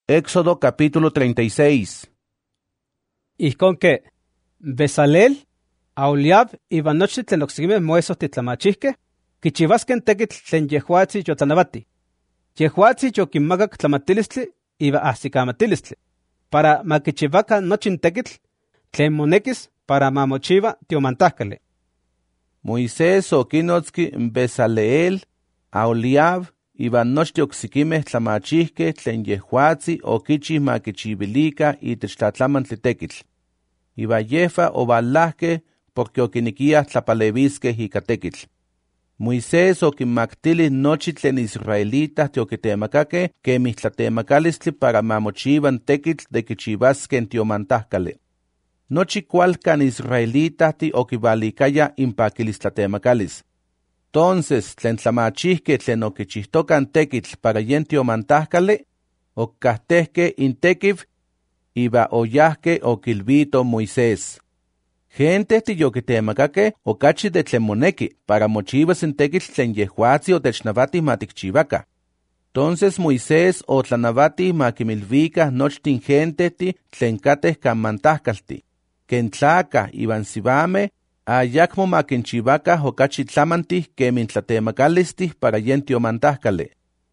Éxodo capítulo 36. Ijkon que Bezalel, Aholiab iban nochi tlen oksekimeh moesos titlamachihkeh kichiuaskeh tekitl tlen yehuatzi yotlanawati. Yehuatzi yokinmakak tlamatilistli iba ahsikamatilistli, para ma kichiuakan nochi tekitl tlen monekis para ma mochiua tiomantajkali. Moisés okinotski Bezaleel, Aholiab, iban nochi oksekimeh tlamachihkeh tlen yehuatzi okichih ma kichiuilika itech tlatlamantli tekitl. Iba yefa ovalahkeh porque okinikiah tlapaleviskeh ika tekitl. Moisés okinmaktilih nochi tlen israelitas teokitemakakeh kemih tlatemakalistli para ma mochiuan tekitl de kichiuaskeh tiomantajkali. Nochi kualkan israelitas okivalikaya impakilistlatemakalis. Tonces, tlen tlamachihkeh tlen okichihtokan tekitl para yen tiomantajkali, okkahtehkeh intekiv, iba oyahkeh okilvito Moisés. Gente yokitemakakeh okachi de tlen moneki para mochiuas tekitl tlen yehuatzi otechnawatih ma tikchiuakah. Tonces Moisés otlanawatih ma kimilvikah nochtin gente tlen kateh kan mantajkalti, ken tlakah iban sivameh ayakmo ma kinchiuakah okachi tlamantih kemin tlatemakalistih para yen tiomantajkali.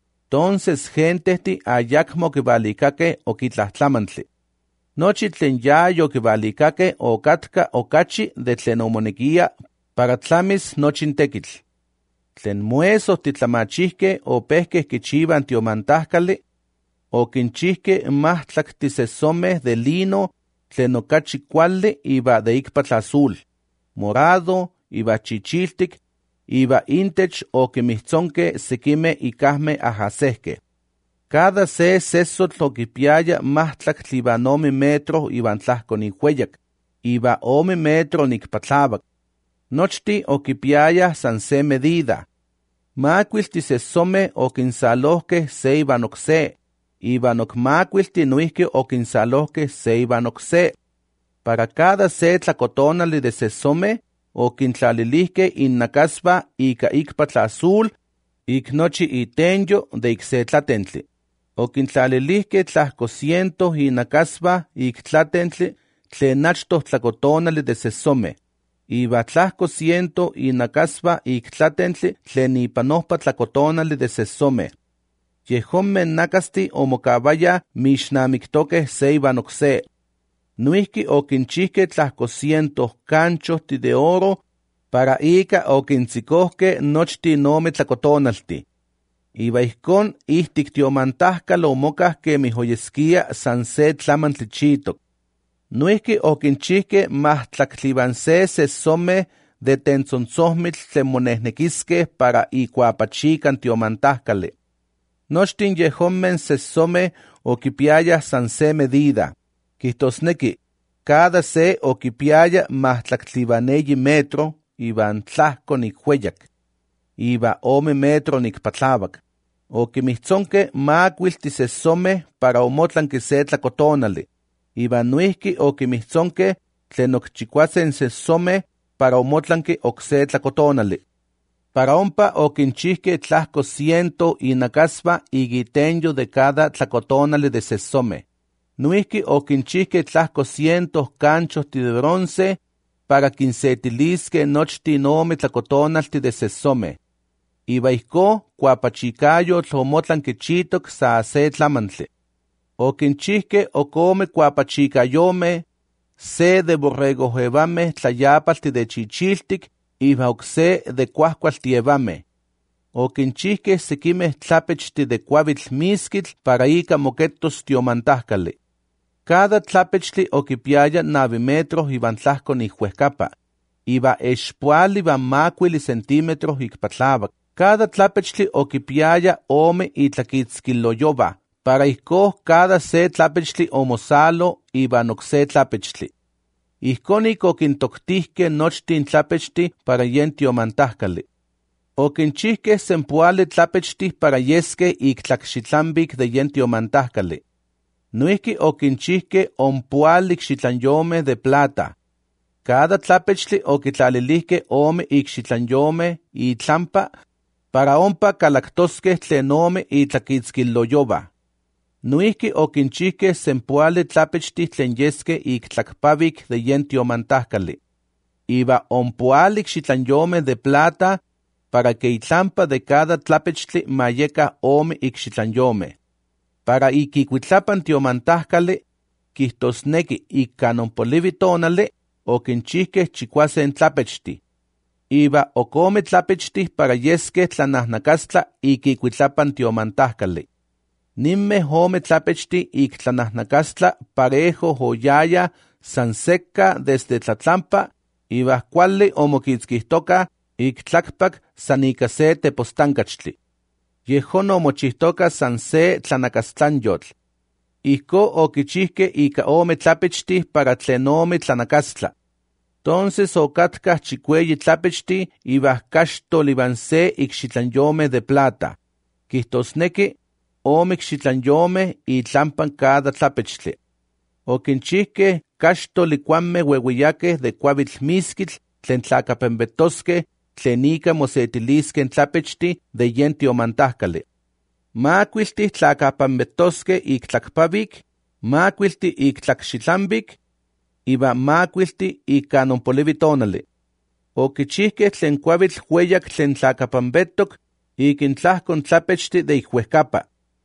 Tonces gente ayakmo kivalikakeh okitlahtlamantli. Nochi tlen ya yokivalikakeh okatka okachi de tlen omonekia para tlamis nochin tekitl. Tlen muesos titlamachihkeh opehkeh kichiuan tiomantajkali, okinchihkeh mahtlaktisesomeh de lino tlen okachi kuali iba de ikpatl azul, morado, iba chichiltik, iba intech okimihtzonke sekimeh ikahmeh ahasehkeh. Cada se sesotl okipiaya mahtlactli iban 9 metro iban tlahko nihueyak, iba 10 metro nikpatlabak. Nochti okipiaya san se medida. Makuilti sesomeh okinsalohkeh se iban okse, iban okmakuilti noihki okinsalohkeh se iban okse. Para cada se tlakotonali de sesomeh okintlalilihkeh innakaspa ika ikpatl azul, ik nochi itenyo de ik se tlatentli. Okintlalilihkeh tlahko 100 inakaspa ik tlatentli tlen achtoh tlakotonali de sesomeh, iba tlahko 100 inakaspa ik tlatentli tlen ipanohpa tlakotonali de sesomeh. Yehommeh nakasti omokawaya mixnamiktokeh se iban okse. Noihki okinchihkeh tlahko 100 kanchohti de oro para ika okintzikohkeh nochti 9 tlakotonalti. Iba ihkon ihtik tiomantajkal omokah kemih oyeskia san se tlamantli chitok. Noihki okinchihkeh mahtlakliban se sesomeh de tentzontzommitl tlen monehnekiskeh para ikuapachikan tiomantajkali. Nochtin yehomen sesomeh okipiayah san se medida. Kihtosneki, cada se okipiaya mahtlaklibaneyi metro iban tlahko nikhueyak, iba 10 metro nikpatlabak. Okimihtzonke makuilti sesomeh para omotlanki se tlakotonali, iban noihki okimihtzonke tlen okchikuasen sesomeh para omotlanki okse tlakotonali. Para ompa okinchihkeh tlahko 100 inakaspa igitenyo de cada tlakotonali de sesomeh. Noihki okinchihkeh tlahko 100 kanchohti de bronce para kinsetiliskeh nochti 9 tlakotonalti de sesomeh. Iba ihko kuapachikayotl omotlanki chitok sa se tlamantli. Okinchihkeh okome kuapachikayomeh, se de borregohevameh tlayapalti de chichiltik iba okse de kuahkualtievameh. Okinchihkeh sekimeh tlapechti de kuavitl miskitl para ika moketos tiomantajkali. Cada tlapechtli okipiaya 9 metro iban tlahko nihuehkapa, iba expual iban makuili centímetro ikpatlabak. Cada tlapechtli okipiaya 10 itlakitzkiloyoba, para ihko cada se tlapechtli omosalo iban okse tlapechtli. Ihkonik okintoktihkeh nochtin tlapechti para yen tiomantajkali. Okinchihkeh sempuali tlapechti para yeskeh ik tlakxitlambik de yen tiomantajkali. Noihki okinchihkeh ompuali ikxitlanyomeh de plata. Cada tlapechtli okitlalilihkeh 10 ikxitlanyomeh itlampa para ompa kalaktoskeh tlen 10 itlakitzkiloyoba. Nuihki okinchihkeh sempoali tlapechtih tlen yesque ik tlakpavik de yen tiomantahkali. Iba ompoalik xitlanyomeh de plata para que itlampa de cada tlapechtli mayeka ome ikxitlanyomeh. Para ikikuitlapan tiomantahkali, kihtosneki ika polivi tonali, okinchihkeh chikuasen tlapechti. Iba okome tlapechtih para yesque tlanahnakastla ikikuitlapan tiomantahkali. Nimmeh ome tlapechti ik tlanahnakastla parejo hoyaya san sekka desde tlatlampa, iba kuali omokitzkihtoka ik tlakpak san ika se tepostankachtli. Yehon omochihtoka san se tlanakastlanyotl. Ihko okichihke ika ome tlapechti para tlen ome tlanakastla. Entonces okatkah chikueyi tlapechti iba kaxtol iban se ikxitlanyomeh de plata. Kihtosneki ome ikxitlanyomeh itlampan cada tlapechtli. Okinchihkeh kaxtol ikuanmeh ueuiyakeh de kuavitl miskitl tlen tlakapembetoskeh tlen ika mosetiliskeh tlapechti de yen tiomantahkali. Makuiltih tlakapambetoskeh ik tlakpavik, makuiltih ik tlakxitlanvik, iba makuiltih ika polivi tonali. Okichihkeh tlen kuavitl hueyak tlen tlakapambetok ik intlahkon tlapechti de ihuehkapa.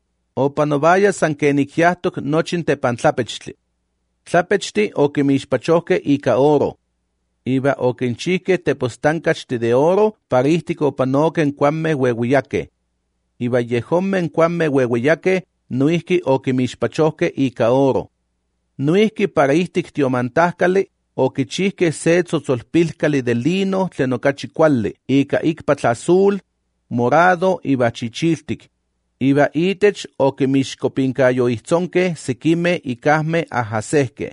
Opanovaya san ken ikyahtok nochin tepan tlapechtli. Tlapechti okimixpachohkeh ika oro. Iba okinchihkeh tepostankachti de oro para ihtik opanoken kuanmeh ueuiyakeh. Iba yehonmen kuanmeh ueuiyakeh nuihki okimixpachohkeh ika oro. Nuihki para ihtik tiomantahkali okichihkeh se tzotzolpilkali de lino tlen okachi kuali, ika ikpatl azul, morado iba chichiltik. Iba itech okimixkopinkayoihtzonkeh sekimeh ikahmeh ahasehkeh.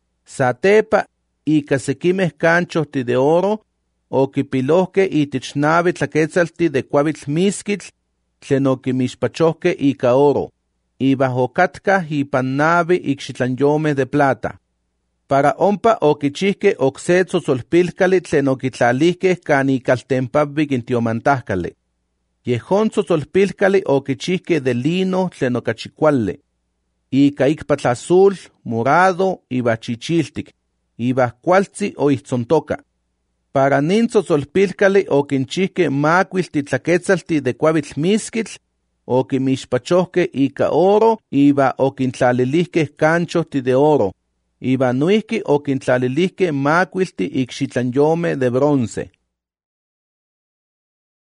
Satepa ika sekimeh canchohtih de oro okipilohkeh itech navi tlaquetzalti de kuavitl miskitl tlen okimixpachohkeh ika oro. Iba okatkah ipan navi ikxitlanyomeh de plata. Para ompa okichihkeh okse tzotzolpilkali tlen okitlalihkeh kan ikaltempavik in tiomantahkali. Yehon tzotzolpilkali okichihkeh de lino tlen okachi kuali. Ika ikpatl azul, morado, iba chichiltik. Iba kualtzi oihtzontoka. Para nin tzotzolpilkali okinchihkeh makuilti tlaquetzalti de kuavitl miskitl, okimixpachohkeh ika oro, iba okintlalilihkeh canchohtih de oro. Iba nuihki okintlalilihkeh makuilti ikxitlanyomeh de bronce.